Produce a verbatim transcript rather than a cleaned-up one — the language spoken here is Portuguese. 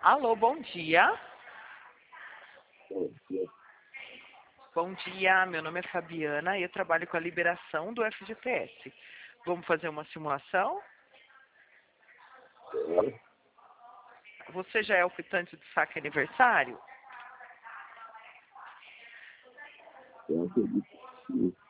Alô, bom dia. Bom dia. Bom dia, meu nome é Fabiana e eu trabalho com a liberação do F G T S. Vamos fazer uma simulação? É, Você já é o quitante de saque aniversário? eu acredito que sim.